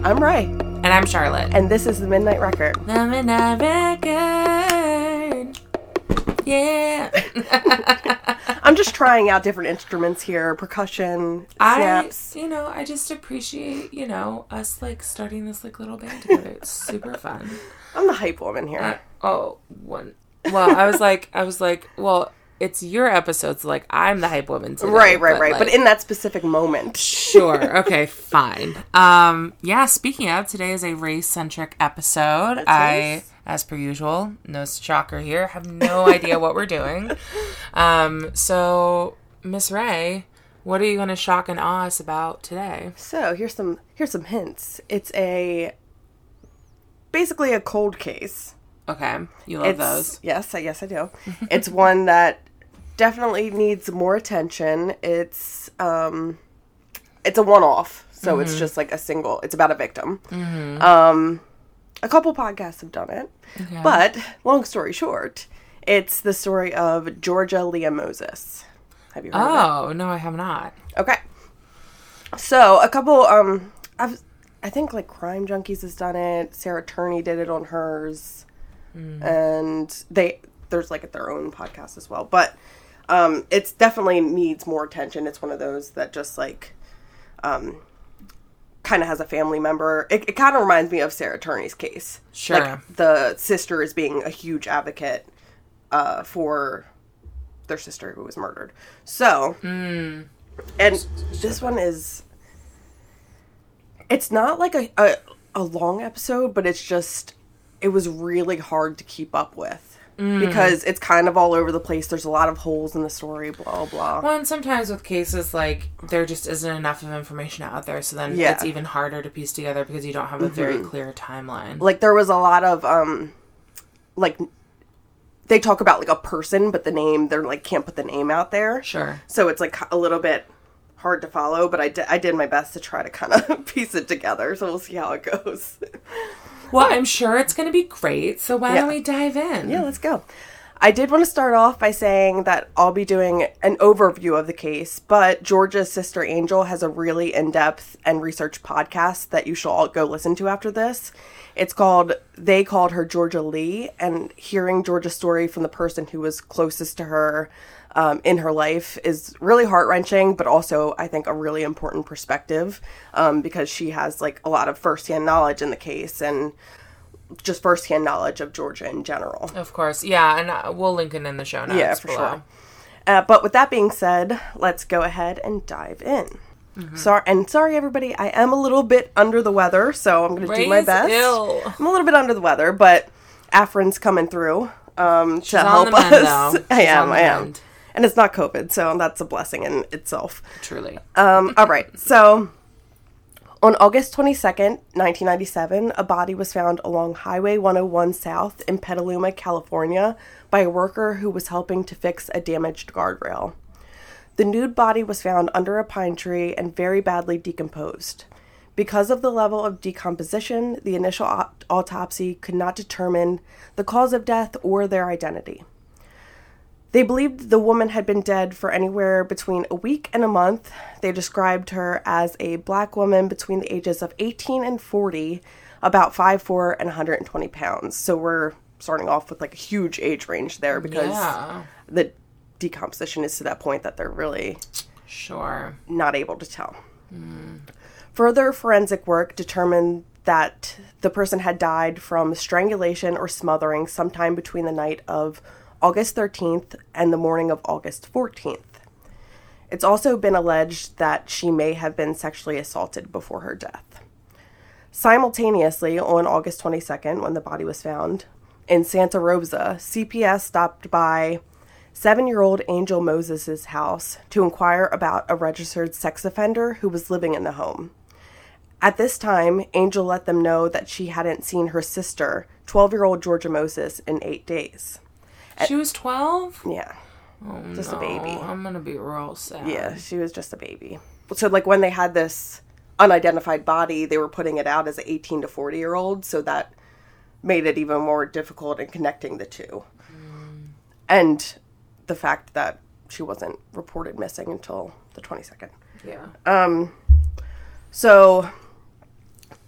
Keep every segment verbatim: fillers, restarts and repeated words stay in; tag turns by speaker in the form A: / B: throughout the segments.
A: I'm Ray.
B: And I'm Charlotte.
A: And this is The Midnight Record.
B: The Midnight Record. Yeah.
A: I'm just trying out different instruments here. Percussion, snaps.
B: I, you know, I just appreciate, you know, us, like, starting this, like, little band together. It's super fun.
A: I'm the hype woman here.
B: Uh, oh, one. Well, I was like, I was like, well... It's your episode, so, like, I'm the hype woman today.
A: Right, right,
B: but,
A: right.
B: Like,
A: but in that specific moment.
B: Sure. Okay, fine. Um, yeah, speaking of, today is a race-centric episode.
A: That's
B: I,
A: nice.
B: as per usual, no shocker here, have no idea what we're doing. Um, so, Miss Ray, what are you going to shock and awe us about today?
A: So, here's some here's some hints. It's a... basically a cold case.
B: Okay, you love
A: It's,
B: those.
A: Yes, I yes I do. It's one that definitely needs more attention. It's um, it's a one-off, so mm-hmm. it's just like a single. It's about a victim. Mm-hmm. Um, a couple podcasts have done it, okay. But long story short, it's the story of Georgia Leah Moses. Have you heard
B: oh,
A: of that?
B: No, I have not.
A: Okay, so a couple. Um, I've I think like Crime Junkies has done it. Sarah Turney did it on hers. Mm. And they, there's like their own podcast as well, but, um, it's definitely needs more attention. It's one of those that just like, um, kind of has a family member. It, it kind of reminds me of Sarah Turney's case.
B: Sure.
A: Like the sister is being a huge advocate, uh, for their sister who was murdered. So, mm. and this one is, it's not like a, a, a long episode, but it's just, it was really hard to keep up with mm. because it's kind of all over the place. There's a lot of holes in the story, blah, blah.
B: Well, and sometimes with cases, like, there just isn't enough of information out there, so then
A: yeah.
B: it's even harder to piece together because you don't have a mm-hmm. very clear timeline.
A: Like, there was a lot of, um, like, they talk about, like, a person, but the name, they're, like, can't put the name out there.
B: Sure.
A: So it's, like, a little bit hard to follow, but I, di- I did my best to try to kind of piece it together, so we'll see how it goes.
B: Well, I'm sure it's going to be great, so why
A: yeah.
B: don't we dive in?
A: Yeah, let's go. I did want to start off by saying that I'll be doing an overview of the case, but Georgia's sister Angel has a really in-depth and research podcast that you should all go listen to after this. It's called They Called Her Georgia Lee, and hearing Georgia's story from the person who was closest to her Um, in her life is really heart-wrenching, but also, I think, a really important perspective um, because she has, like, a lot of first-hand knowledge in the case and just first-hand knowledge of Georgia in general.
B: Of course. Yeah, and uh, we'll link it in the show notes
A: Yeah, for
B: below.
A: sure. Uh, but with that being said, let's go ahead and dive in. Mm-hmm. Sorry, and sorry, everybody, I am a little bit under the weather, so I'm going to do my best.
B: Ill.
A: I'm a little bit under the weather, but Afrin's coming through um, to
B: She's
A: help
B: on the
A: us.
B: mend, though.
A: I am, I am.
B: Mend.
A: And it's not COVID, so that's a blessing in itself.
B: Truly.
A: Um, all right. So, on August twenty-second, nineteen ninety-seven, a body was found along Highway one oh one South in Petaluma, California, by a worker who was helping to fix a damaged guardrail. The nude body was found under a pine tree and very badly decomposed. Because of the level of decomposition, the initial aut- autopsy could not determine the cause of death or their identity. They believed the woman had been dead for anywhere between a week and a month. They described her as a black woman between the ages of eighteen and forty, about five foot four and one hundred twenty pounds. So we're starting off with like a huge age range there because
B: yeah.
A: the decomposition is to that point that they're really
B: sure
A: not able to tell.
B: Mm.
A: Further forensic work determined that the person had died from strangulation or smothering sometime between the night of August thirteenth and the morning of August fourteenth. It's also been alleged that she may have been sexually assaulted before her death. Simultaneously, on August twenty-second, when the body was found, in Santa Rosa, C P S stopped by seven-year-old Angel Moses' house to inquire about a registered sex offender who was living in the home. At this time, Angel let them know that she hadn't seen her sister, twelve-year-old Georgia Moses, in eight days.
B: She was twelve?
A: Yeah.
B: Oh,
A: just
B: no.
A: a baby.
B: I'm going to be real sad.
A: Yeah, she was just a baby. So, like, when they had this unidentified body, they were putting it out as an eighteen to forty-year-old, so that made it even more difficult in connecting the two. Mm. And the fact that she wasn't reported missing until the twenty-second.
B: Yeah.
A: Um, so,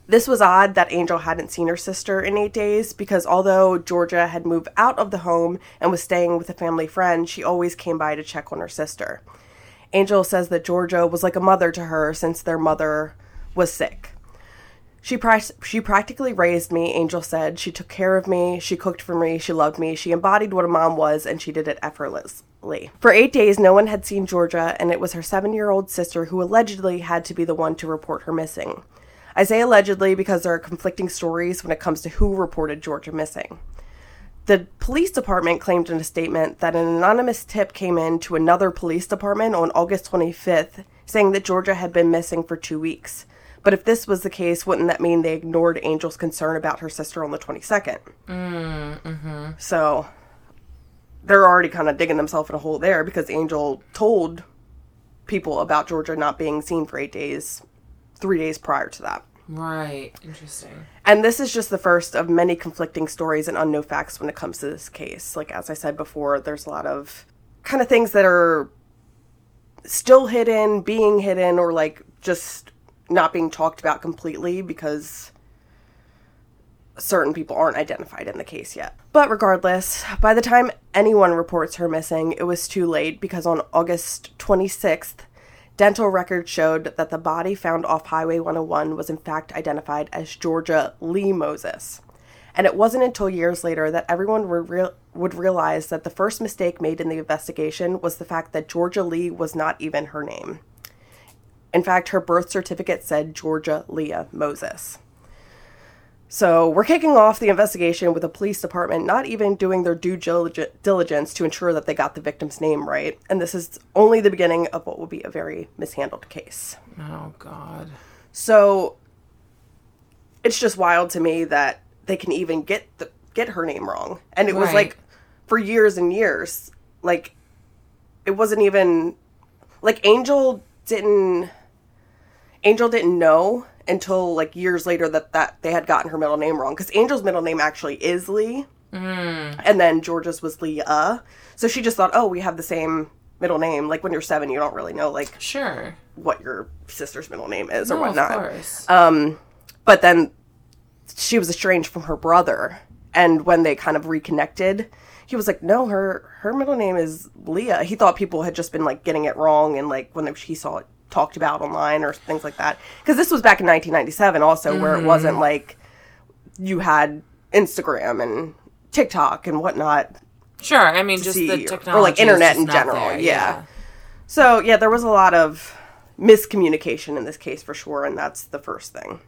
A: This was odd that Angel hadn't seen her sister in eight days because although Georgia had moved out of the home and was staying with a family friend, she always came by to check on her sister. Angel says that Georgia was like a mother to her since their mother was sick. She pra- she practically raised me, Angel said. She took care of me, she cooked for me, she loved me, she embodied what a mom was, and she did it effortlessly. For eight days, no one had seen Georgia, and it was her seven-year-old sister who allegedly had to be the one to report her missing. I say allegedly because there are conflicting stories when it comes to who reported Georgia missing. The police department claimed in a statement that an anonymous tip came in to another police department on August twenty-fifth, saying that Georgia had been missing for two weeks. But if this was the case, wouldn't that mean they ignored Angel's concern about her sister on the twenty-second?
B: Mm, mm-hmm.
A: So they're already kind of digging themselves in a hole there because Angel told people about Georgia not being seen for eight days, three days prior to that.
B: Right. Interesting.
A: And this is just the first of many conflicting stories and unknown facts when it comes to this case. Like, as I said before, there's a lot of kind of things that are still hidden, being hidden, or like just not being talked about completely because certain people aren't identified in the case yet. But regardless, by the time anyone reports her missing, it was too late because on August twenty-sixth, dental records showed that the body found off Highway one oh one was in fact identified as Georgia Lee Moses. And it wasn't until years later that everyone would, re- would realize that the first mistake made in the investigation was the fact that Georgia Lee was not even her name. In fact, her birth certificate said Georgia Leah Moses. So we're kicking off the investigation with the police department not even doing their due diligence to ensure that they got the victim's name right. And this is only the beginning of what will be a very mishandled case.
B: Oh, God.
A: So it's just wild to me that they can even get the, get her name wrong. And it was
B: Right.
A: like for years and years. Like, it wasn't even... Like, Angel didn't... Angel didn't know until like years later that, that they had gotten her middle name wrong. Because Angel's middle name actually is Lee.
B: Mm.
A: And then Georgia's was Leah. So she just thought, oh, we have the same middle name. Like when you're seven, you don't really know like
B: Sure.
A: what your sister's middle name is
B: No,
A: or whatnot.
B: Of course.
A: Um, but then she was estranged from her brother. And when they kind of reconnected, he was like, no, her, her middle name is Leah. He thought people had just been like getting it wrong. And like when he saw it talked about online or things like that, because this was back in nineteen ninety-seven also, mm-hmm. where it wasn't like you had Instagram and TikTok and whatnot.
B: Sure, I mean just
A: see,
B: the technology
A: or like internet
B: is
A: in general.
B: there,
A: yeah.
B: yeah.
A: So yeah, there was a lot of miscommunication in this case for sure, and that's the first thing.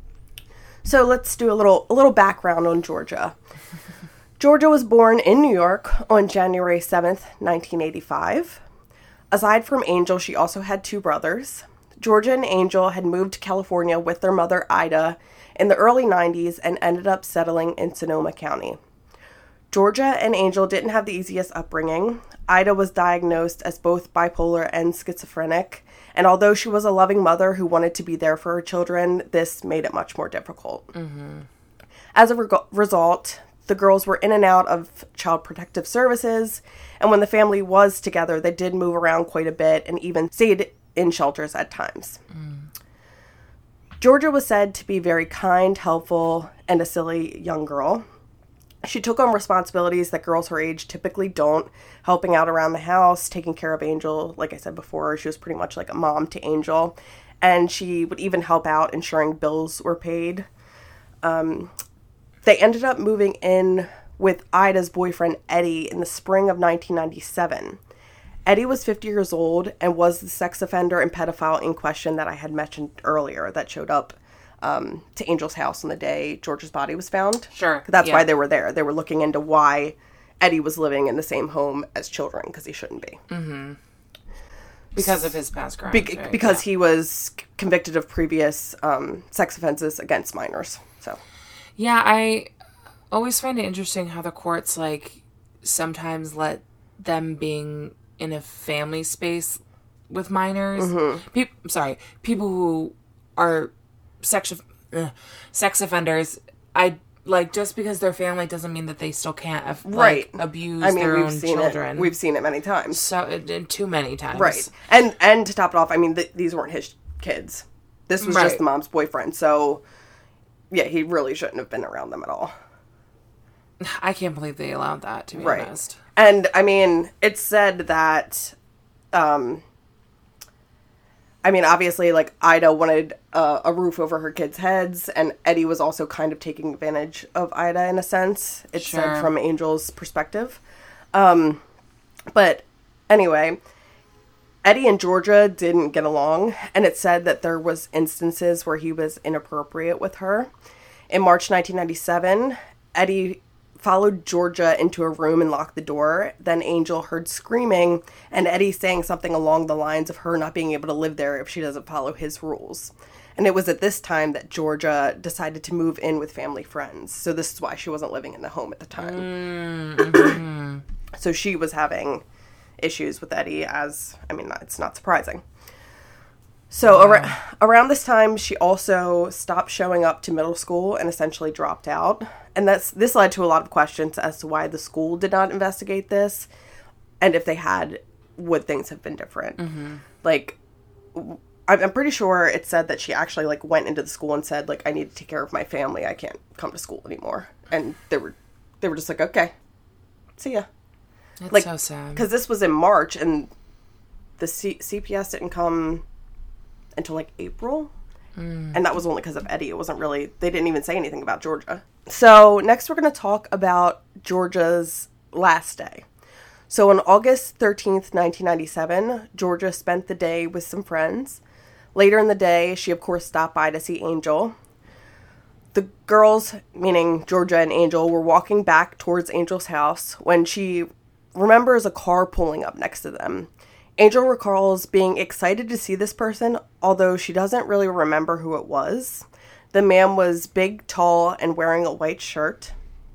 A: So let's do a little a little background on Georgia. Georgia was born in New York on January seventh, nineteen eighty-five. Aside from Angel, she also had two brothers. Georgia and Angel had moved to California with their mother, Ida, in the early nineties and ended up settling in Sonoma County. Georgia and Angel didn't have the easiest upbringing. Ida was diagnosed as both bipolar and schizophrenic, and although she was a loving mother who wanted to be there for her children, this made it much more difficult. Mm-hmm. As a re- result, the girls were in and out of Child Protective Services, and when the family was together, they did move around quite a bit and even stayed in shelters at times. Mm. Georgia was said to be very kind, helpful, and a silly young girl. She took on responsibilities that girls her age typically don't, helping out around the house, taking care of Angel. Like I said before, she was pretty much like a mom to Angel, and she would even help out ensuring bills were paid. Um... They ended up moving in with Ida's boyfriend, Eddie, in the spring of nineteen ninety-seven. Eddie was fifty years old and was the sex offender and pedophile in question that I had mentioned earlier that showed up um, to Angel's house on the day George's body was found.
B: Sure.
A: That's
B: yeah.
A: why they were there. They were looking into why Eddie was living in the same home as children, because he shouldn't be.
B: Mm-hmm. Because of his past crimes.
A: Be-
B: right?
A: Because
B: yeah.
A: he was convicted of previous um, sex offenses against minors. So...
B: Yeah, I always find it interesting how the courts, like, sometimes let them being in a family space with minors. Mm-hmm. Pe- sorry, people who are sex, uh, sex offenders, I, like, just because they're family doesn't mean that they still can't, like,
A: right.
B: abuse
A: I mean,
B: their
A: we've
B: own
A: seen
B: children.
A: It. We've seen it many times.
B: So, uh, too many times.
A: Right. And, and to top it off, I mean, th- these weren't his kids. This was
B: right.
A: just the mom's boyfriend, so... yeah, he really shouldn't have been around them at all.
B: I can't believe they allowed that, to be
A: right.
B: honest.
A: And, I mean, it's said that, um, I mean, obviously, like, Ida wanted uh, a roof over her kids' heads, and Eddie was also kind of taking advantage of Ida, in a sense. It's
B: sure.
A: said from Angel's perspective. Um, but, anyway, Eddie and Georgia didn't get along, and it said that there was instances where he was inappropriate with her. In March nineteen ninety-seven, Eddie followed Georgia into a room and locked the door. Then Angel heard screaming and Eddie saying something along the lines of her not being able to live there if she doesn't follow his rules. And it was at this time that Georgia decided to move in with family friends. So this is why she wasn't living in the home at the time. Mm-hmm. So she was having issues with Eddie, as, I mean, it's not surprising. So wow. ar- around this time, she also stopped showing up to middle school and essentially dropped out. And that's this led to a lot of questions as to why the school did not investigate this. And if they had, would things have been different? Mm-hmm. Like, I'm pretty sure it said that she actually, like, went into the school and said, like, I need to take care of my family. I can't come to school anymore. And they were, they were just like, okay, see ya.
B: That's
A: like,
B: so sad.
A: Because this was in March, and the C- CPS didn't come until, like, April. Mm. And that was only because of Eddie. It wasn't really, they didn't even say anything about Georgia. So, next we're going to talk about Georgia's last day. So, on August thirteenth, nineteen ninety-seven, Georgia spent the day with some friends. Later in the day, she, of course, stopped by to see Angel. The girls, meaning Georgia and Angel, were walking back towards Angel's house when she remembers a car pulling up next to them. Angel recalls being excited to see this person, although she doesn't really remember who it was. The man was big, tall, and wearing a white shirt.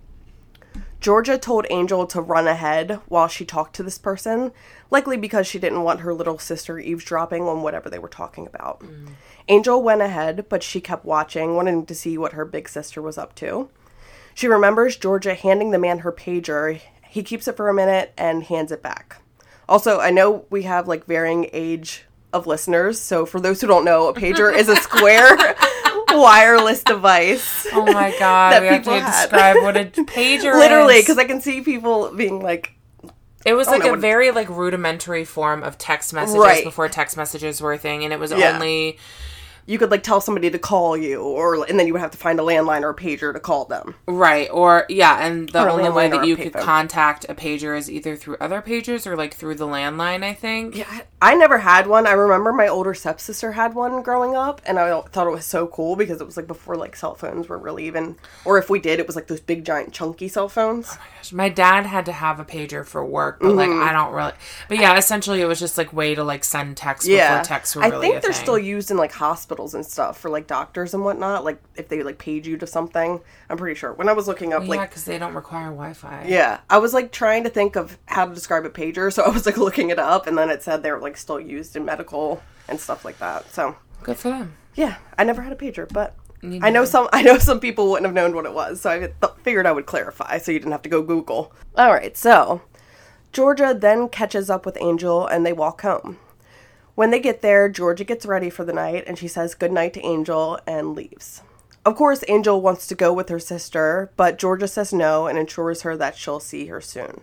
A: Georgia told Angel to run ahead while she talked to this person, likely because she didn't want her little sister eavesdropping on whatever they were talking about. Mm. Angel went ahead, but she kept watching, wanting to see what her big sister was up to. She remembers Georgia handing the man her pager. He keeps it for a minute and hands it back. Also, I know we have, like, varying age of listeners, so for those who don't know, a pager is a square wireless device.
B: Oh my god,
A: that
B: we have
A: people
B: to
A: had.
B: describe what a pager is.
A: Literally, because I can see people being like...
B: It was like a
A: what...
B: very, like, rudimentary form of text messages
A: right.
B: before text messages were a thing, and it was
A: yeah.
B: only...
A: You could, like, tell somebody to call you, or and then you would have to find a landline or a pager to call them.
B: Right, or, yeah, and the
A: or
B: only way that you could
A: payphone.
B: contact a pager is either through other pagers or, like, through the landline, I think.
A: Yeah, I never had one. I remember my older stepsister had one growing up, and I thought it was so cool because it was, like, before, like, cell phones were really even... Or if we did, it was, like, those big, giant, chunky cell phones.
B: Oh, my gosh. My dad had to have a pager for work, but, mm-hmm. like, I don't really... But, yeah, essentially, it was just, like, way to, like, send text
A: yeah.
B: before texts were really
A: I think
B: a
A: they're
B: thing.
A: still used in, like, hospitals and stuff for, like, doctors and whatnot. Like, if they, like, page you to something. I'm pretty sure. When I was looking up,
B: well,
A: like...
B: Yeah, because they don't require Wi-Fi.
A: Yeah. I was, like, trying to think of how to describe a pager, so I was, like, looking it up, and then it said they were, like, still used in medical and stuff like that, so...
B: Good for them.
A: Yeah. I never had a pager, but... I know some I know some people wouldn't have known what it was, so I th- figured I would clarify so you didn't have to go Google. Alright, so... Georgia then catches up with Angel, and they walk home. When they get there, Georgia gets ready for the night, and she says goodnight to Angel and leaves. Of course, Angel wants to go with her sister, but Georgia says no and assures her that she'll see her soon.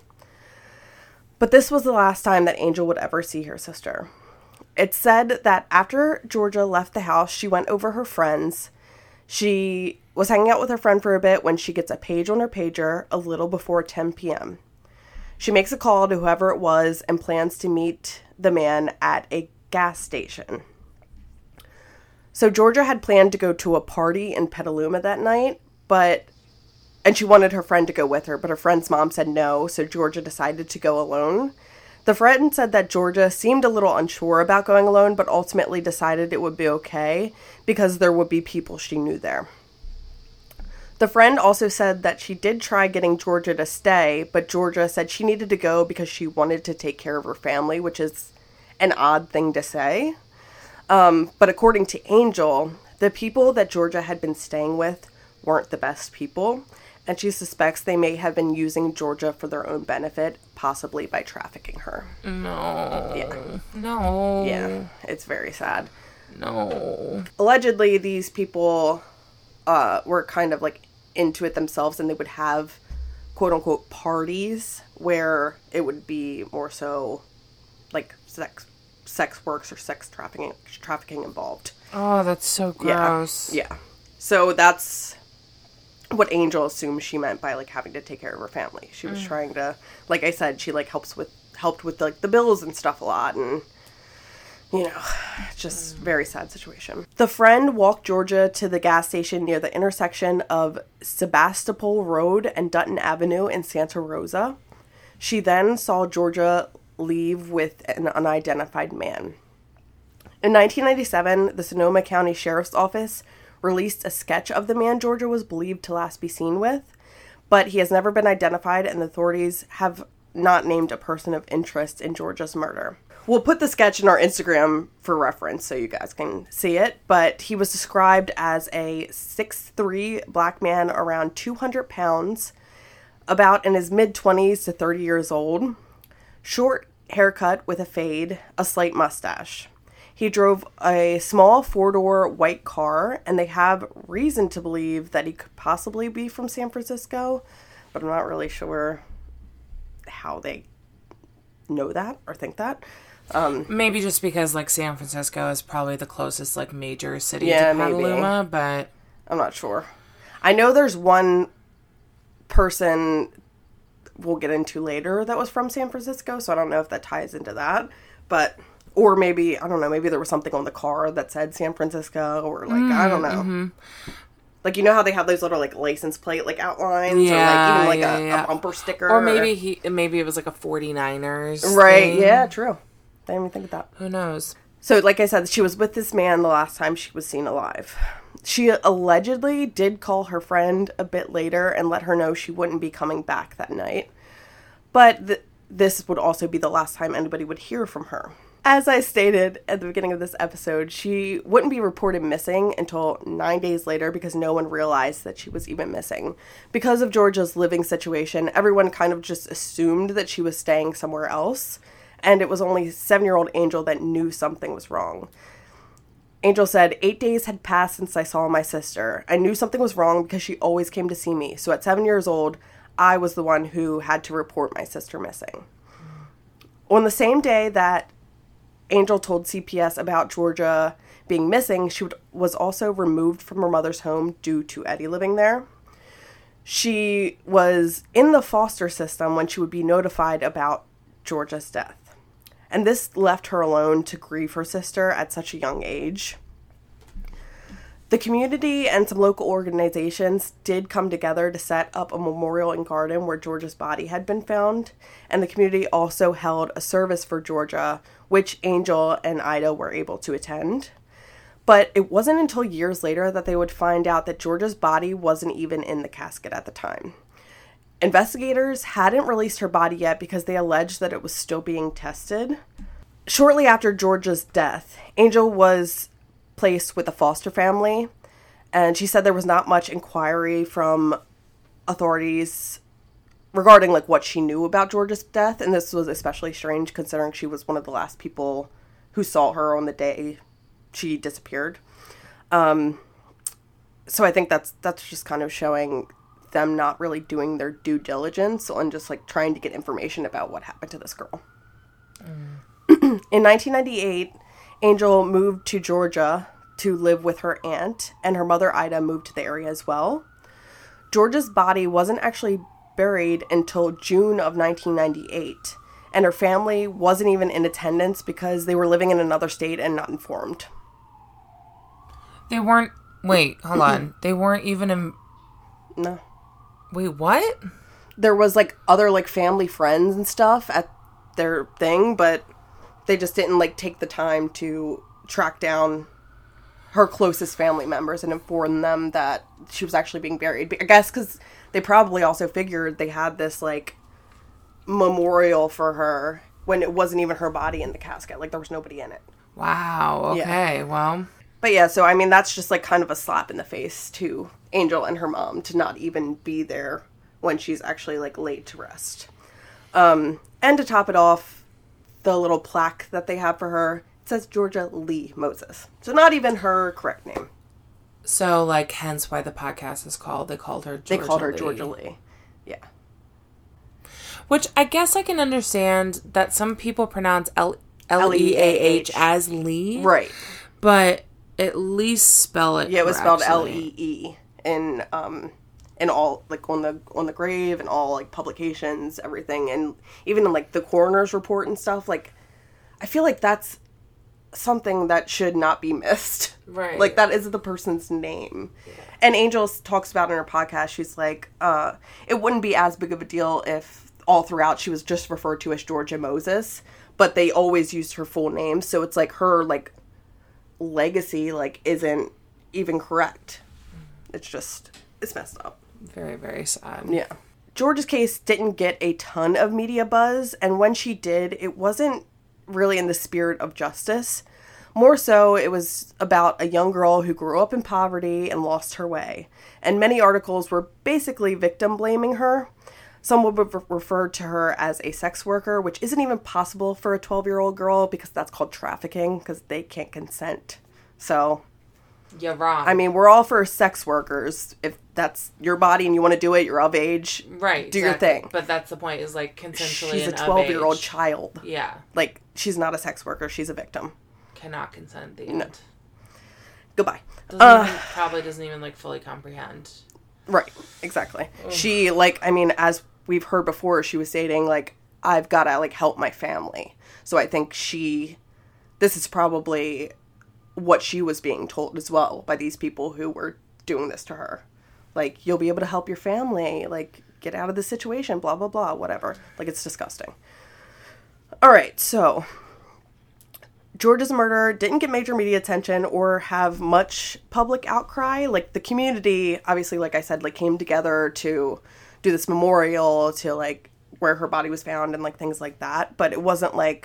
A: But this was the last time that Angel would ever see her sister. It's said that after Georgia left the house, she went over her friends. She was hanging out with her friend for a bit when she gets a page on her pager a little before ten p.m. She makes a call to whoever it was and plans to meet the man at a gas station. So Georgia had planned to go to a party in Petaluma that night, but and she wanted her friend to go with her, but her friend's mom said no, so Georgia decided to go alone. The friend said that Georgia seemed a little unsure about going alone, but ultimately decided it would be okay because there would be people she knew there. The friend also said that she did try getting Georgia to stay, but Georgia said she needed to go because she wanted to take care of her family, which is an odd thing to say. Um, but according to Angel, the people that Georgia had been staying with weren't the best people, and she suspects they may have been using Georgia for their own benefit, possibly by trafficking her.
B: No.
A: Yeah.
B: No.
A: Yeah, it's very sad.
B: No.
A: Allegedly, these people uh, were kind of like into it themselves, and they would have quote unquote parties where it would be more so like sex sex works or sex trafficking trafficking involved.
B: Oh, that's so gross.
A: Yeah. yeah. So that's what Angel assumed she meant by like having to take care of her family. She was mm. trying to, like I said, she like helps with helped with like the bills and stuff a lot, and you know, just very sad situation. The friend walked Georgia to the gas station near the intersection of Sebastopol Road and Dutton Avenue in Santa Rosa. She then saw Georgia leave with an unidentified man. In nineteen ninety-seven, the Sonoma County Sheriff's Office released a sketch of the man Georgia was believed to last be seen with, but he has never been identified, and the authorities have not named a person of interest in Georgia's murder. We'll put the sketch in our Instagram for reference so you guys can see it, but he was described as a six foot three black man around two hundred pounds, about in his mid-twenties to thirty years old, short haircut with a fade, a slight mustache. He drove a small four-door white car, and they have reason to believe that he could possibly be from San Francisco, but I'm not really sure how they know that or think that. Um,
B: maybe just because, like, San Francisco is probably the closest, like, major city
A: yeah,
B: to Petaluma, maybe. But
A: I'm not sure. I know there's one person we'll get into later that was from San Francisco, so I don't know if that ties into that, but, or maybe, I don't know, maybe there was something on the car that said San Francisco, or, like, mm, I don't know. Mm-hmm. Like, you know how they have those little, like, license plate, like, outlines?
B: Yeah,
A: or, like, even, like,
B: yeah,
A: a,
B: yeah.
A: a bumper sticker?
B: Or maybe he, maybe it was, like, a forty-niners
A: Right,
B: thing.
A: Yeah, true. I didn't even think of that.
B: Who knows?
A: So, like I said, she was with this man the last time she was seen alive. She allegedly did call her friend a bit later and let her know she wouldn't be coming back that night. But th- this would also be the last time anybody would hear from her. As I stated at the beginning of this episode, she wouldn't be reported missing until nine days later because no one realized that she was even missing. Because of Georgia's living situation, everyone kind of just assumed that she was staying somewhere else. And it was only seven-year-old Angel that knew something was wrong. Angel said, eight days had passed since I saw my sister. I knew something was wrong because she always came to see me. So at seven years old, I was the one who had to report my sister missing. On the same day that Angel told C P S about Georgia being missing, she would, was also removed from her mother's home due to Eddie living there. She was in the foster system when she would be notified about Georgia's death. And this left her alone to grieve her sister at such a young age. The community and some local organizations did come together to set up a memorial and garden where Georgia's body had been found. And the community also held a service for Georgia, which Angel and Ida were able to attend. But it wasn't until years later that they would find out that Georgia's body wasn't even in the casket at the time. Investigators hadn't released her body yet because they alleged that it was still being tested. Shortly after Georgia's death, Angel was placed with a foster family, and she said there was not much inquiry from authorities regarding like what she knew about Georgia's death, and this was especially strange considering she was one of the last people who saw her on the day she disappeared. Um, so I think that's that's just kind of showing them not really doing their due diligence on just like trying to get information about what happened to this girl. Mm. In nineteen ninety-eight, Angel moved to Georgia to live with her aunt, and her mother Ida moved to the area as well. Georgia's body wasn't actually buried until June of nineteen ninety-eight, and her family wasn't even in attendance because they were living in another state and not informed.
B: They weren't, wait, hold on. They weren't even in...
A: No.
B: Wait, what?
A: There was, like, other, like, family friends and stuff at their thing, but they just didn't, like, take the time to track down her closest family members and inform them that she was actually being buried. I guess because they probably also figured they had this, like, memorial for her when it wasn't even her body in the casket. Like, there was nobody in it.
B: Wow, okay, yeah. Well...
A: But yeah, so, I mean, that's just, like, kind of a slap in the face to Angel and her mom to not even be there when she's actually, like, laid to rest. Um, and to top it off, the little plaque that they have for her, it says Georgia Lee Moses. So not even her correct name.
B: So, like, hence why the podcast is called, they called her Georgia
A: They called her
B: Lee.
A: Georgia Lee. Yeah.
B: Which I guess I can understand that some people pronounce L- L E A H as Lee.
A: Right.
B: But at least spell it
A: Yeah, it was spelled
B: correctly.
A: L E E in, um, in all, like, on the, on the grave and all, like, publications, everything. And even in, like, the coroner's report and stuff, like, I feel like that's something that should not be missed.
B: Right.
A: Like, that is the person's name. Yeah. And Angel talks about in her podcast, she's like, uh, it wouldn't be as big of a deal if all throughout she was just referred to as Georgia Moses, but they always used her full name, so it's like her, like, legacy, like, isn't even correct. It's just, it's messed up.
B: Very, very sad.
A: Yeah. Georgia's case didn't get a ton of media buzz, and when she did, it wasn't really in the spirit of justice. More so, it was about a young girl who grew up in poverty and lost her way. And many articles were basically victim blaming her. Some would have referred to her as a sex worker, which isn't even possible for a twelve-year-old girl because that's called trafficking, because they can't consent. So,
B: you're wrong.
A: I mean, we're all for sex workers. If that's your body and you want to do it, you're of age.
B: Right.
A: Do
B: exactly.
A: your thing.
B: But that's the point, is like consensually.
A: She's a
B: and of
A: twelve-year-old
B: age.
A: child.
B: Yeah.
A: Like, she's not a sex worker. She's a victim.
B: Cannot consent. The
A: No.
B: end.
A: Goodbye.
B: Doesn't
A: Uh,
B: even, probably doesn't even like fully comprehend.
A: Right. Exactly. She, like, I mean, as we've heard before, she was stating, like, I've got to, like, help my family. So I think she, this is probably what she was being told as well by these people who were doing this to her. Like, you'll be able to help your family, like, get out of this situation, blah, blah, blah, whatever. Like, it's disgusting. All right, so Georgia's murder didn't get major media attention or have much public outcry. Like, the community, obviously, like I said, like, came together to do this memorial to, like, where her body was found and, like, things like that. But it wasn't, like,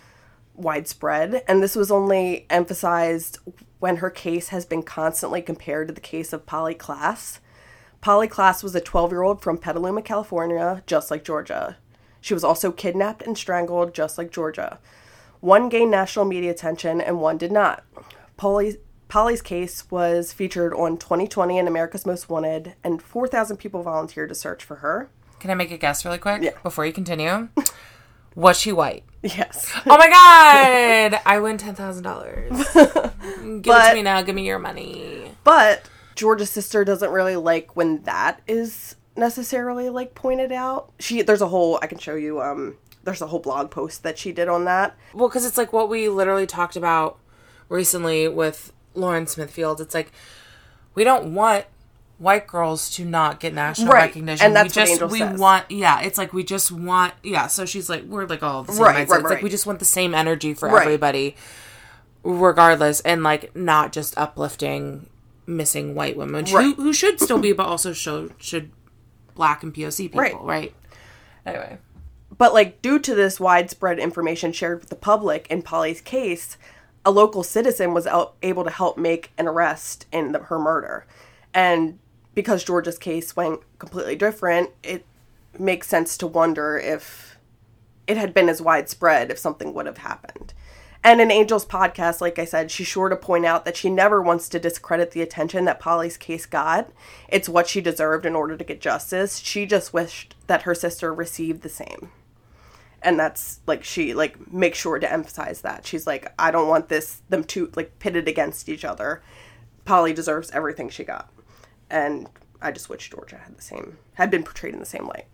A: widespread. And this was only emphasized when her case has been constantly compared to the case of Polly Klaas. Polly Klaas was a twelve-year-old from Petaluma, California, just like Georgia. She was also kidnapped and strangled, just like Georgia. One gained national media attention and one did not. Polly's, Polly's case was featured on twenty twenty and America's Most Wanted, and four thousand people volunteered to search for her.
B: Can I make a guess really quick?
A: Yeah.
B: Before you continue? Was she white?
A: Yes.
B: Oh my god! I win ten thousand dollars. Give
A: But-
B: it to me now. Give me your money.
A: But Georgia's sister doesn't really like when that is necessarily, like, pointed out. She, there's a whole, I can show you, um, there's a whole blog post that she did on that.
B: Well, because it's like what we literally talked about recently with Lauren Smithfield. It's like, we don't want white girls to not get national
A: Right,
B: recognition.
A: and that's
B: we
A: what
B: just
A: Angel
B: we
A: says.
B: want yeah, it's like we just want yeah, so she's like, we're like all the same
A: Right,
B: mindset.
A: right,
B: It's like
A: right.
B: we just want the same energy for
A: Right.
B: everybody regardless, and like not just uplifting missing white women who,
A: Right.
B: who should still be, but also show should black and P O C people,
A: Right.
B: right? Anyway.
A: But, like, due to this widespread information shared with the public in Polly's case, a local citizen was el- able to help make an arrest in the, her murder. And because Georgia's case went completely different, it makes sense to wonder if it had been as widespread, if something would have happened. And in Angel's podcast, like I said, she's sure to point out that she never wants to discredit the attention that Polly's case got. It's what she deserved in order to get justice. She just wished that her sister received the same. And that's, like, she, like, makes sure to emphasize that. She's like, I don't want this, them two, like, pitted against each other. Polly deserves everything she got. And I just wish Georgia had the same, had been portrayed in the same light.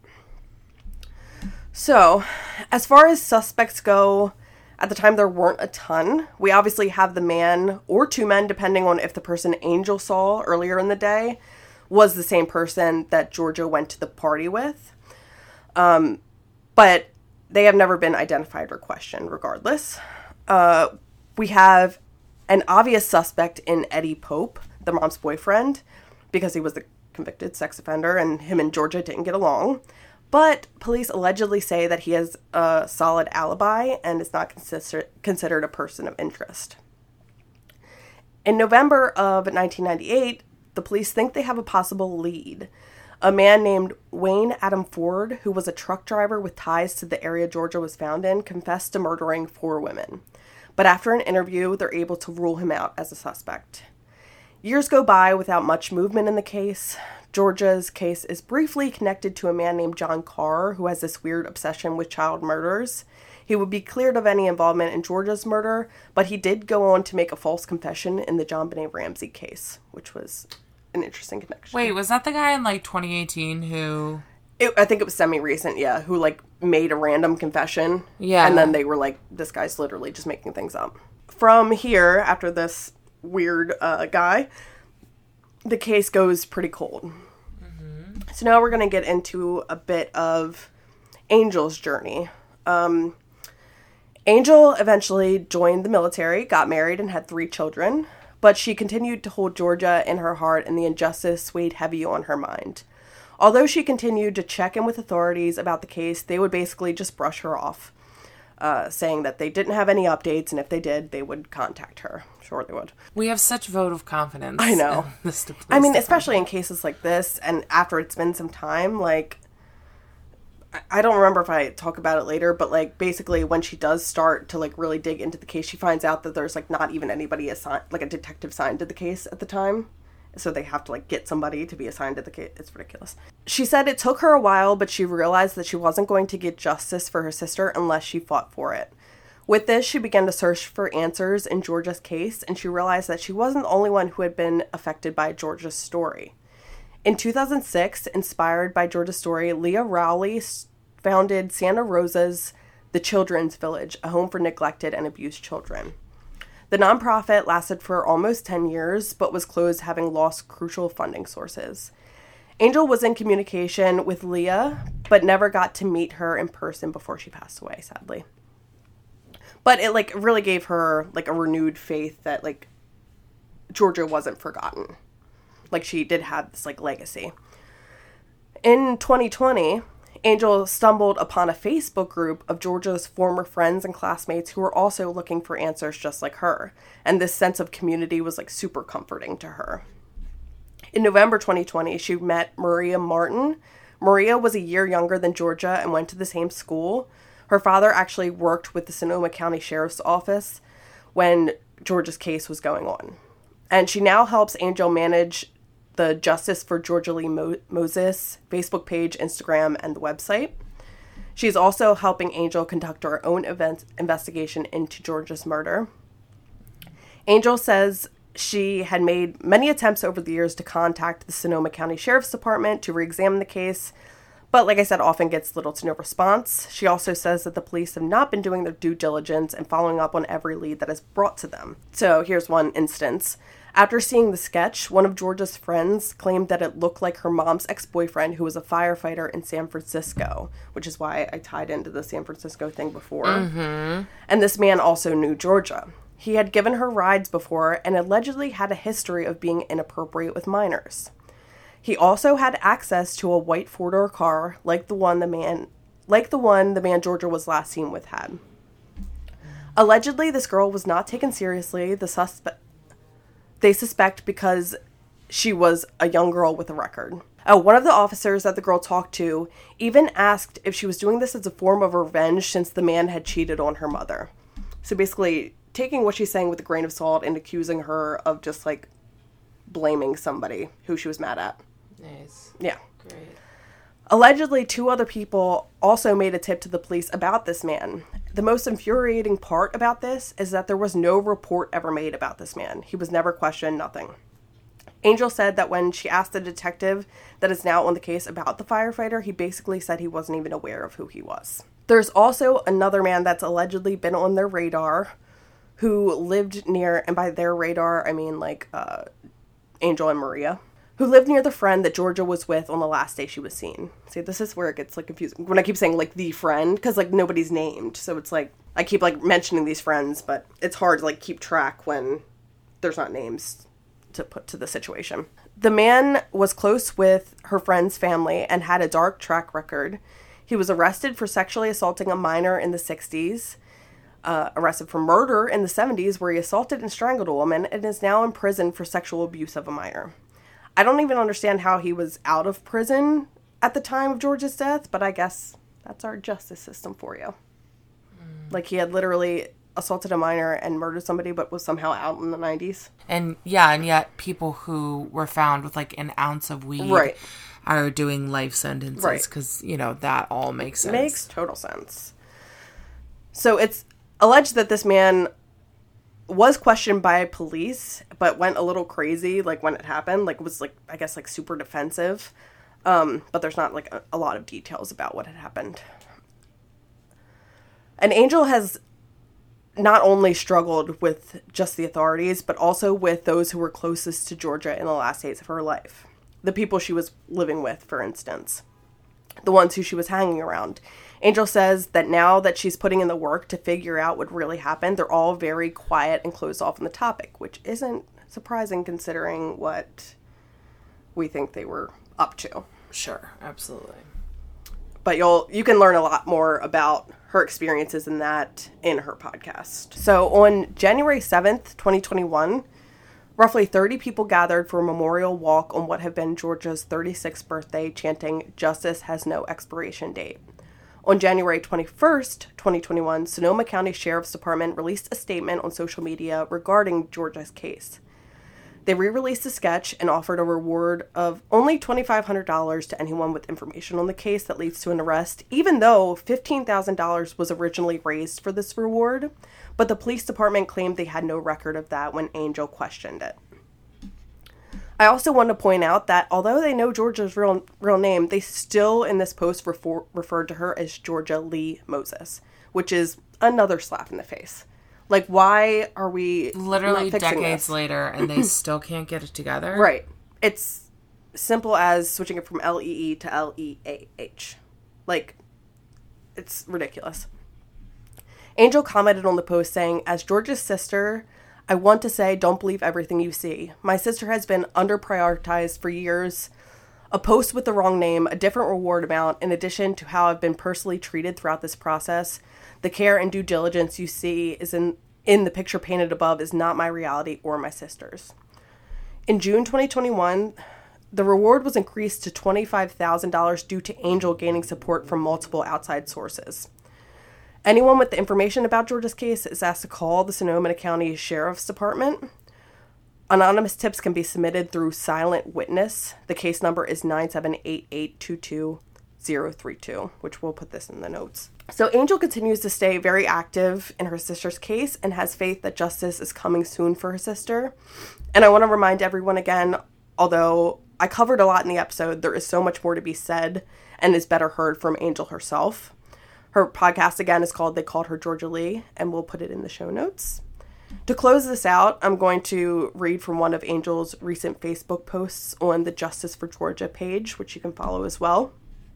A: So, as far as suspects go, at the time there weren't a ton. We obviously have the man, or two men, depending on if the person Angel saw earlier in the day was the same person that Georgia went to the party with. Um, but they have never been identified or questioned regardless. Uh, we have an obvious suspect in Eddie Pope, the mom's boyfriend, because he was the convicted sex offender and him and Georgia didn't get along. But police allegedly say that he has a solid alibi and is not consider- considered a person of interest. In November of nineteen ninety-eight, the police think they have a possible lead. A man named Wayne Adam Ford, who was a truck driver with ties to the area Georgia was found in, confessed to murdering four women. But after an interview, they're able to rule him out as a suspect. Years go by without much movement in the case. Georgia's case is briefly connected to a man named John Carr, who has this weird obsession with child murders. He would be cleared of any involvement in Georgia's murder, but he did go on to make a false confession in the JonBenét Ramsey case, which was an interesting connection.
B: Wait, was that the guy in, like, twenty eighteen who...
A: It, I think it was semi-recent, yeah, who, like, made a random confession.
B: Yeah.
A: And then they were like, this guy's literally just making things up. From here, after this weird uh, guy, the case goes pretty cold. Mm-hmm. So now we're going to get into a bit of Angel's journey. Um, Angel eventually joined the military, got married, and had three children, but she continued to hold Georgia in her heart, and the injustice weighed heavy on her mind. Although she continued to check in with authorities about the case, they would basically just brush her off, uh, saying that they didn't have any updates, and if they did, they would contact her. Sure they would.
B: We have such vote of confidence.
A: I know.
B: This
A: I mean, especially in cases like this, and after it's been some time, like, I don't remember if I talk about it later, but, like, basically when she does start to, like, really dig into the case, she finds out that there's, like, not even anybody assigned, like, a detective assigned to the case at the time. So they have to, like, get somebody to be assigned to the case. It's ridiculous. She said it took her a while, but she realized that she wasn't going to get justice for her sister unless she fought for it. With this, she began to search for answers in Georgia's case, and she realized that she wasn't the only one who had been affected by Georgia's story. In two thousand six, inspired by Georgia's story, Leah Rowley founded Santa Rosa's The Children's Village, a home for neglected and abused children. The nonprofit lasted for almost ten years, but was closed, having lost crucial funding sources. Angel was in communication with Leah, but never got to meet her in person before she passed away, sadly. But it, like, really gave her, like, a renewed faith that, like, Georgia wasn't forgotten. Like, she did have this, like, legacy. In twenty twenty, Angel stumbled upon a Facebook group of Georgia's former friends and classmates who were also looking for answers just like her. And this sense of community was, like, super comforting to her. In November twenty twenty, she met Maria Martin. Maria was a year younger than Georgia and went to the same school. Her father actually worked with the Sonoma County Sheriff's Office when Georgia's case was going on. And she now helps Angel manage the Justice for Georgia Lee Mo- Moses Facebook page, Instagram, and the website. She's also helping Angel conduct her own event investigation into Georgia's murder. Angel says she had made many attempts over the years to contact the Sonoma County Sheriff's Department to re-examine the case, but like I said, often gets little to no response. She also says that the police have not been doing their due diligence and following up on every lead that is brought to them. So here's one instance. After seeing the sketch, one of Georgia's friends claimed that it looked like her mom's ex-boyfriend, who was a firefighter in San Francisco, which is why I tied into the San Francisco thing before. Mm-hmm. And this man also knew Georgia. He had given her rides before and allegedly had a history of being inappropriate with minors. He also had access to a white four-door car like the one the man like the one the man Georgia was last seen with had. Allegedly, this girl was not taken seriously. The suspect They suspect because she was a young girl with a record. Oh, one of the officers that the girl talked to even asked if she was doing this as a form of revenge since the man had cheated on her mother. So basically, taking what she's saying with a grain of salt and accusing her of just, like, blaming somebody who she was mad at.
B: Nice.
A: Yeah.
B: Great.
A: Allegedly, two other people also made a tip to the police about this man. The most infuriating part about this is that there was no report ever made about this man. He was never questioned, nothing. Angel said that when she asked the detective that is now on the case about the firefighter, he basically said he wasn't even aware of who he was. There's also another man that's allegedly been on their radar who lived near, and by their radar, I mean, like, uh, Angel and Maria, who lived near the friend that Georgia was with on the last day she was seen. See, this is where it gets, like, confusing. When I keep saying, like, the friend, because, like, nobody's named. So it's, like, I keep, like, mentioning these friends, but it's hard to, like, keep track when there's not names to put to the situation. The man was close with her friend's family and had a dark track record. He was arrested for sexually assaulting a minor in the sixties, uh, arrested for murder in the seventies, where he assaulted and strangled a woman, and is now in prison for sexual abuse of a minor. I don't even understand how he was out of prison at the time of Georgia's death, but I guess that's our justice system for you. Mm. Like, he had literally assaulted a minor and murdered somebody, but was somehow out in the nineties.
B: And yeah, and yet people who were found with like an ounce of weed
A: right.
B: are doing life sentences because, right. you know, that all makes sense.
A: Makes total sense. So it's alleged that this man was questioned by police, but went a little crazy, like, when it happened. Like, was, like, I guess, like, super defensive. Um, but there's not, like, a, a lot of details about what had happened. And Angel has not only struggled with just the authorities, but also with those who were closest to Georgia in the last days of her life. The people she was living with, for instance. The ones who she was hanging around. Angel says that now that she's putting in the work to figure out what really happened, they're all very quiet and closed off on the topic, which isn't surprising considering what we think they were up to.
B: Sure, absolutely.
A: But you'll you can learn a lot more about her experiences in that in her podcast. So on January seventh, twenty twenty-one, roughly thirty people gathered for a memorial walk on what had been Georgia's thirty-sixth birthday, chanting, "Justice has no expiration date." On January twenty-first, twenty twenty-one, Sonoma County Sheriff's Department released a statement on social media regarding Georgia's case. They re-released the sketch and offered a reward of only twenty-five hundred dollars to anyone with information on the case that leads to an arrest, even though fifteen thousand dollars was originally raised for this reward, but the police department claimed they had no record of that when Angel questioned it. I also want to point out that although they know Georgia's real real name, they still in this post refer, referred to her as Georgia Lee Moses, which is another slap in the face. Like, why are we
B: literally
A: not fixing
B: decades
A: this?
B: later and they still can't get it together?
A: Right. It's simple as switching it from L E E to L E A H. Like, it's ridiculous. Angel commented on the post saying, "As Georgia's sister, I want to say don't believe everything you see. My sister has been under-prioritized for years. A post with the wrong name, a different reward amount, in addition to how I've been personally treated throughout this process. The care and due diligence you see is in, in the picture painted above is not my reality or my sister's." In June twenty twenty-one, the reward was increased to twenty-five thousand dollars due to Angel gaining support from multiple outside sources. Anyone with the information about Georgia's case is asked to call the Sonoma County Sheriff's Department. Anonymous tips can be submitted through Silent Witness. The case number is nine seven eight eight two two zero three two, which we'll put this in the notes. So Angel continues to stay very active in her sister's case and has faith that justice is coming soon for her sister. And I want to remind everyone again, although I covered a lot in the episode, there is so much more to be said and is better heard from Angel herself. Her podcast, again, is called They Called Her Georgia Lee, and we'll put it in the show notes. To close this out, I'm going to read from one of Angel's recent Facebook posts on the Justice for Georgia page, which you can follow as well.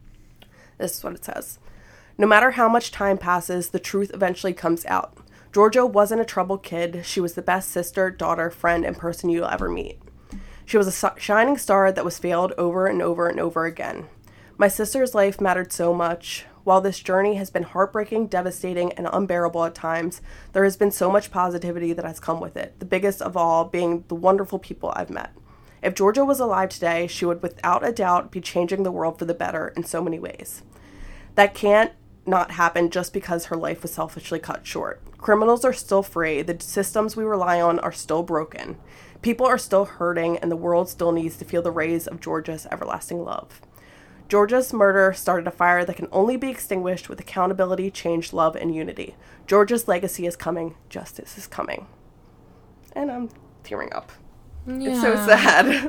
A: This is what it says. "No matter how much time passes, the truth eventually comes out. Georgia wasn't a troubled kid. She was the best sister, daughter, friend, and person you'll ever meet. She was a shining star that was failed over and over and over again. My sister's life mattered so much. While this journey has been heartbreaking, devastating, and unbearable at times, there has been so much positivity that has come with it, the biggest of all being the wonderful people I've met. If Georgia was alive today, she would without a doubt be changing the world for the better in so many ways. That can't not happen just because her life was selfishly cut short. Criminals are still free, the systems we rely on are still broken. People are still hurting, and the world still needs to feel the rays of Georgia's everlasting love. Georgia's murder started a fire that can only be extinguished with accountability, change, love, and unity. Georgia's legacy is coming. Justice is coming." And I'm tearing up. Yeah. It's so sad.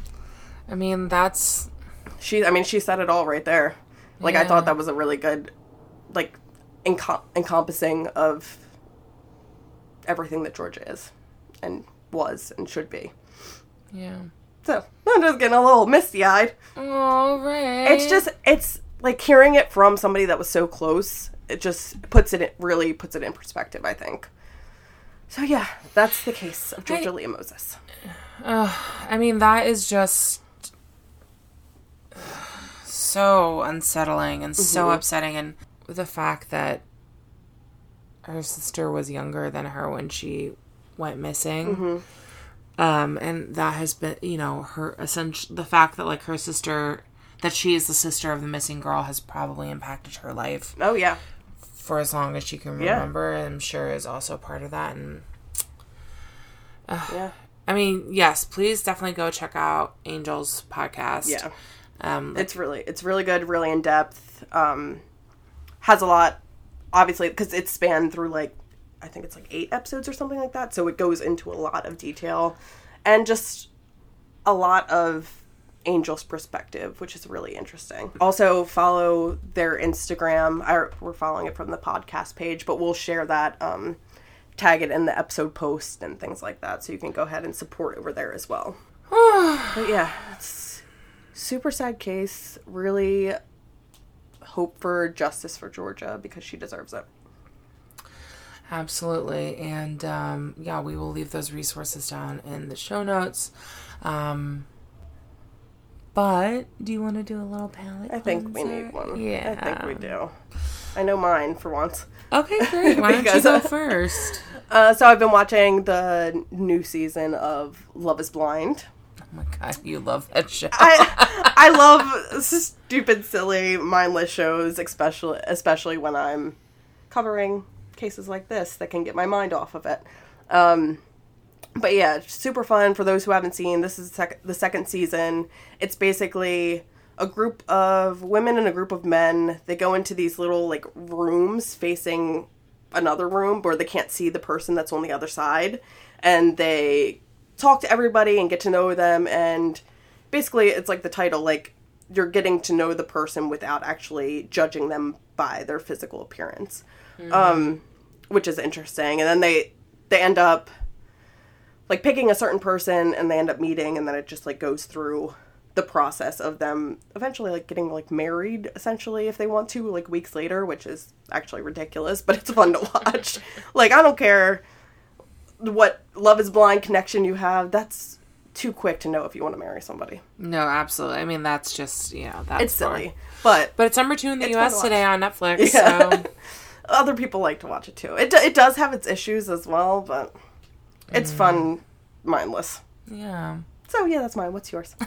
B: I mean, that's...
A: She, I mean, she said it all right there. Like, yeah. I thought that was a really good, like, encom- encompassing of everything that Georgia is and was and should be.
B: Yeah.
A: So, I'm just getting a little misty-eyed.
B: All right.
A: It's just, it's, like, hearing it from somebody that was so close, it just puts it, it really puts it in perspective, I think. So, yeah, that's the case of Georgia I, Lee Moses.
B: Uh, I mean, that is just so unsettling and mm-hmm. so upsetting. And the fact that her sister was younger than her when she went missing.
A: Mm-hmm.
B: Um, and that has been, you know, her essential, the fact that, like, her sister, that she is the sister of the missing girl has probably impacted her life.
A: Oh, yeah.
B: for as long as she can
A: Yeah.
B: remember. I'm sure is also part of that. And uh,
A: Yeah.
B: I mean, yes, please definitely go check out Angel's podcast.
A: Yeah.
B: Um, like,
A: It's really, it's really good, really in depth. Um, has a lot, obviously, because it's spanned through like, I think it's like eight episodes or something like that. So it goes into a lot of detail and just a lot of Angel's perspective, which is really interesting. Also follow their Instagram. I, we're following it from the podcast page, but we'll share that, um, tag it in the episode post and things like that. So you can go ahead and support over there as well. But yeah, it's super sad case. Really hope for justice for Georgia because she deserves it.
B: Absolutely. And um, yeah, we will leave those resources down in the show notes. Um, but do you want to do a little palette
A: I think we
B: cleanser?
A: need one.
B: Yeah.
A: I think we do. I know mine for once.
B: Okay, great. Why don't you
A: Because-
B: go first?
A: Uh, so I've been watching the new season of Love is Blind.
B: Oh my god, you love that show.
A: I I love stupid, silly, mindless shows, especially especially when I'm covering cases like this that can get my mind off of it. Um, but yeah, super fun for those who haven't seen. This is sec- the second season. It's basically a group of women and a group of men. They go into these little like rooms facing another room where they can't see the person that's on the other side, and they talk to everybody and get to know them. And basically it's like the title, like you're getting to know the person without actually judging them by their physical appearance. Mm-hmm. Um, which is interesting. And then they they end up like picking a certain person and they end up meeting, and then it just like goes through the process of them eventually like getting like married essentially if they want to, like weeks later, which is actually ridiculous, but it's fun to watch. Like I don't care what Love is Blind connection you have, that's too quick to know if you want to marry somebody.
B: No, absolutely. I mean, that's just, you know, that's
A: It's silly,
B: fun.
A: but
B: But it's number two in the
A: It's
B: U
A: fun
B: S
A: to
B: today on Netflix,
A: Yeah.
B: so...
A: other people like to watch it too. It, do- it does have its issues as well, but it's mm. fun, mindless.
B: Yeah.
A: So yeah, that's mine. What's yours?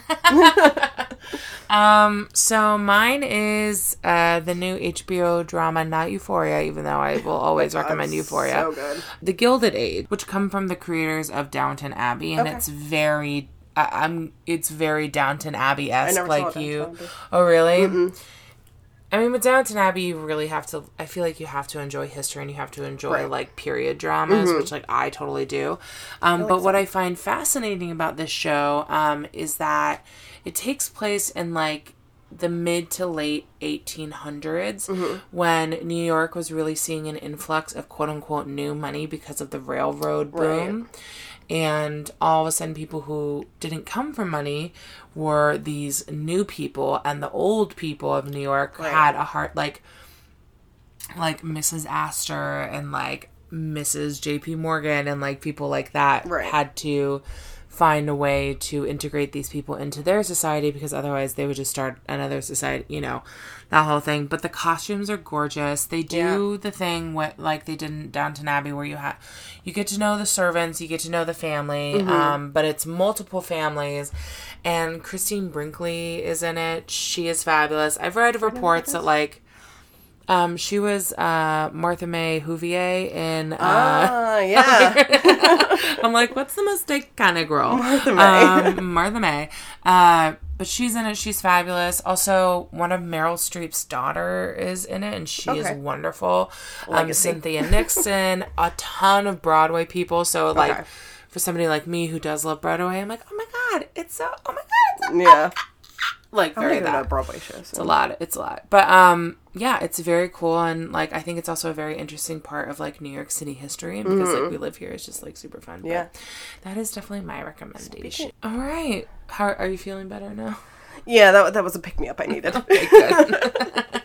B: um, so mine is uh, the new H B O drama, not Euphoria, even though I will always recommend Euphoria.
A: So good.
B: The Gilded Age, which come from the creators of Downton Abbey, and okay. it's very, uh, I'm, it's very Downton Abbey-esque, like you. Oh, really?
A: Mm-mm.
B: I mean, with Downton Abbey, you really have to, I feel like you have to enjoy history and you have to enjoy, right. like, period dramas, mm-hmm. which, like, I totally do. Um, like but so. What I find fascinating about this show um, is that it takes place in, like, the mid to late eighteen hundreds mm-hmm. when New York was really seeing an influx of quote-unquote new money because of the railroad boom. Right. And all of a sudden, people who didn't come from money were these new people, and the old people of New York right. had a heart, like, like Missus Astor and like Missus J P Morgan and like people like that
A: right.
B: had to find a way to integrate these people into their society because otherwise they would just start another society, you know, that whole thing. But the costumes are gorgeous. They do yeah. the thing what like they did in Downton Abbey where you have you get to know the servants, you get to know the family, mm-hmm. um, but it's multiple families. And Christine Brinkley is in it. She is fabulous. I've read reports that like Um, she was uh, Martha May Whovier in. Uh,
A: ah, yeah.
B: I'm like, what's the most iconic girl?
A: Martha May.
B: Um, Martha May. Uh, but she's in it. She's fabulous. Also, one of Meryl Streep's daughter is in it, and she okay. is wonderful. Um, Cynthia Nixon. A ton of Broadway people. So, like, okay. for somebody like me who does love Broadway, I'm like, oh my god, it's so. Oh my god, it's so.
A: Yeah.
B: Like very that
A: Broadway shows. So.
B: It's a lot. It's a lot. But um, yeah, it's very cool, and like I think it's also a very interesting part of like New York City history, and because mm-hmm. like we live here, it's just like super fun.
A: Yeah,
B: but that is definitely my recommendation. Speaking. All right, how are you feeling better now?
A: Yeah, that that was a pick me up I needed.
B: Okay, good.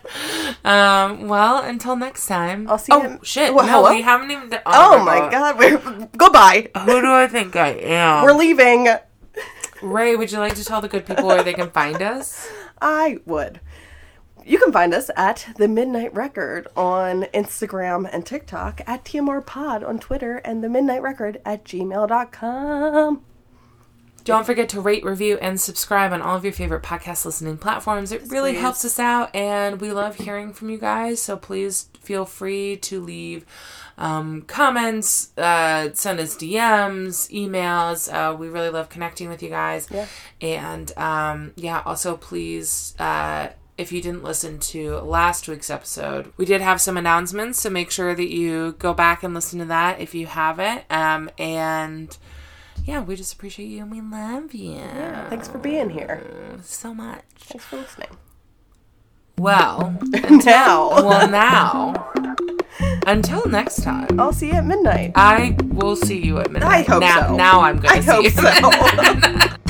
B: um, well, until next time.
A: I'll see
B: oh,
A: you.
B: Oh shit!
A: Well,
B: no,
A: hello?
B: we haven't even. Done,
A: oh, oh my god! god. We're, goodbye.
B: Who do I think I am?
A: We're leaving.
B: Ray, would you like to tell the good people where they can find us?
A: I would. You can find us at The Midnight Record on Instagram and TikTok, at T M R Pod on Twitter, and The Midnight Record at gmail dot com.
B: Don't forget to rate, review, and subscribe on all of your favorite podcast listening platforms. It really
A: please.
B: helps us out, and we love hearing from you guys, so please feel free to leave um, comments, uh, send us D Ms, emails. Uh, we really love connecting with you guys.
A: Yeah.
B: And, um, yeah, also please... Uh, if you didn't listen to last week's episode, we did have some announcements, so make sure that you go back and listen to that if you haven't. Um, and yeah, we just appreciate you and we love you.
A: Yeah, thanks for being here.
B: So much.
A: Thanks for listening.
B: Well,
A: now.
B: Well, now. Until next time.
A: I'll see you at midnight.
B: I will see you at midnight.
A: I hope
B: now,
A: so.
B: Now I'm going to
A: I
B: see
A: hope
B: you.
A: so.